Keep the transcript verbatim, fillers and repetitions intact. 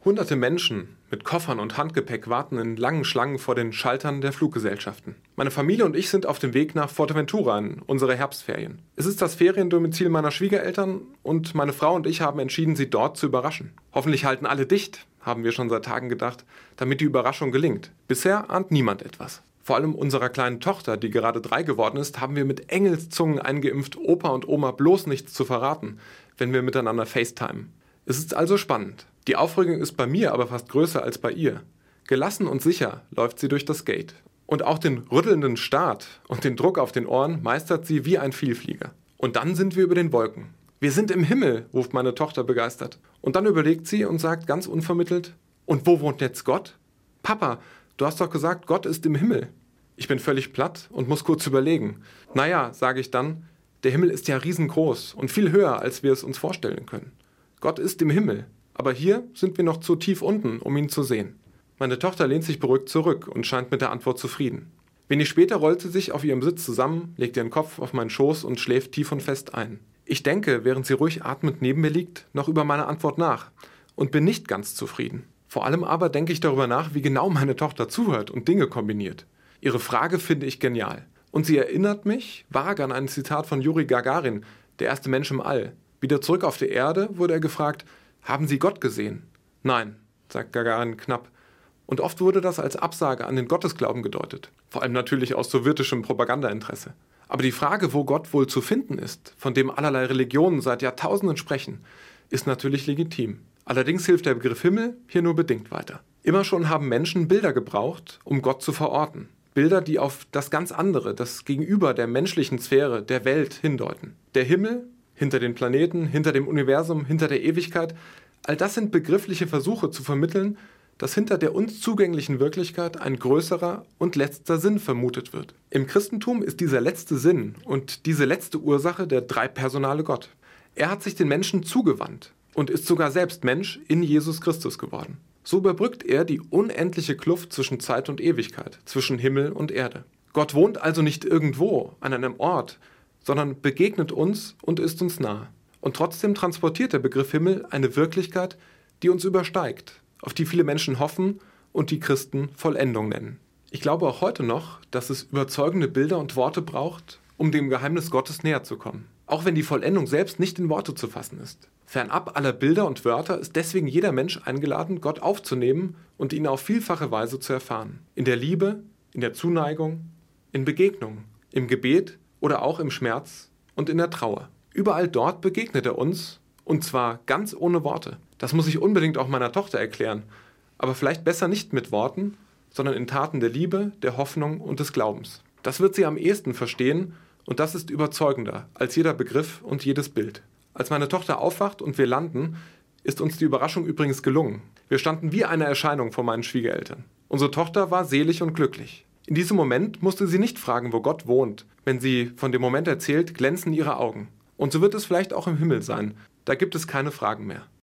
Hunderte Menschen mit Koffern und Handgepäck warten in langen Schlangen vor den Schaltern der Fluggesellschaften. Meine Familie und ich sind auf dem Weg nach Fuerteventura in unsere Herbstferien. Es ist das Feriendomizil meiner Schwiegereltern und meine Frau und ich haben entschieden, sie dort zu überraschen. Hoffentlich halten alle dicht, haben wir schon seit Tagen gedacht, damit die Überraschung gelingt. Bisher ahnt niemand etwas. Vor allem unserer kleinen Tochter, die gerade drei geworden ist, haben wir mit Engelszungen eingeimpft, Opa und Oma bloß nichts zu verraten, wenn wir miteinander FaceTimen. Es ist also spannend. Die Aufregung ist bei mir aber fast größer als bei ihr. Gelassen und sicher läuft sie durch das Gate. Und auch den rüttelnden Start und den Druck auf den Ohren meistert sie wie ein Vielflieger. Und dann sind wir über den Wolken. Wir sind im Himmel, ruft meine Tochter begeistert. Und dann überlegt sie und sagt ganz unvermittelt, und wo wohnt jetzt Gott? Papa, du hast doch gesagt, Gott ist im Himmel. Ich bin völlig platt und muss kurz überlegen. Naja, sage ich dann, der Himmel ist ja riesengroß und viel höher, als wir es uns vorstellen können. Gott ist im Himmel, aber hier sind wir noch zu tief unten, um ihn zu sehen. Meine Tochter lehnt sich beruhigt zurück und scheint mit der Antwort zufrieden. Wenig später rollt sie sich auf ihrem Sitz zusammen, legt ihren Kopf auf meinen Schoß und schläft tief und fest ein. Ich denke, während sie ruhig atmend neben mir liegt, noch über meine Antwort nach und bin nicht ganz zufrieden. Vor allem aber denke ich darüber nach, wie genau meine Tochter zuhört und Dinge kombiniert. Ihre Frage finde ich genial. Und sie erinnert mich vage an ein Zitat von Juri Gagarin, der erste Mensch im All. Wieder zurück auf die Erde wurde er gefragt, haben Sie Gott gesehen? Nein, sagt Gagarin knapp. Und oft wurde das als Absage an den Gottesglauben gedeutet. Vor allem natürlich aus sowjetischem Propagandainteresse. Aber die Frage, wo Gott wohl zu finden ist, von dem allerlei Religionen seit Jahrtausenden sprechen, ist natürlich legitim. Allerdings hilft der Begriff Himmel hier nur bedingt weiter. Immer schon haben Menschen Bilder gebraucht, um Gott zu verorten. Bilder, die auf das ganz andere, das Gegenüber der menschlichen Sphäre, der Welt hindeuten. Der Himmel, hinter den Planeten, hinter dem Universum, hinter der Ewigkeit, all das sind begriffliche Versuche zu vermitteln, dass hinter der uns zugänglichen Wirklichkeit ein größerer und letzter Sinn vermutet wird. Im Christentum ist dieser letzte Sinn und diese letzte Ursache der dreipersonale Gott. Er hat sich den Menschen zugewandt und ist sogar selbst Mensch in Jesus Christus geworden. So überbrückt er die unendliche Kluft zwischen Zeit und Ewigkeit, zwischen Himmel und Erde. Gott wohnt also nicht irgendwo, an einem Ort, sondern begegnet uns und ist uns nah. Und trotzdem transportiert der Begriff Himmel eine Wirklichkeit, die uns übersteigt, auf die viele Menschen hoffen und die Christen Vollendung nennen. Ich glaube auch heute noch, dass es überzeugende Bilder und Worte braucht, um dem Geheimnis Gottes näher zu kommen. Auch wenn die Vollendung selbst nicht in Worte zu fassen ist. Fernab aller Bilder und Wörter ist deswegen jeder Mensch eingeladen, Gott aufzunehmen und ihn auf vielfache Weise zu erfahren. In der Liebe, in der Zuneigung, in Begegnungen, im Gebet oder auch im Schmerz und in der Trauer. Überall dort begegnet er uns, und zwar ganz ohne Worte. Das muss ich unbedingt auch meiner Tochter erklären, aber vielleicht besser nicht mit Worten, sondern in Taten der Liebe, der Hoffnung und des Glaubens. Das wird sie am ehesten verstehen und das ist überzeugender als jeder Begriff und jedes Bild. Als meine Tochter aufwacht und wir landen, ist uns die Überraschung übrigens gelungen. Wir standen wie eine Erscheinung vor meinen Schwiegereltern. Unsere Tochter war selig und glücklich. In diesem Moment musste sie nicht fragen, wo Gott wohnt. Wenn sie von dem Moment erzählt, glänzen ihre Augen. Und so wird es vielleicht auch im Himmel sein. Da gibt es keine Fragen mehr.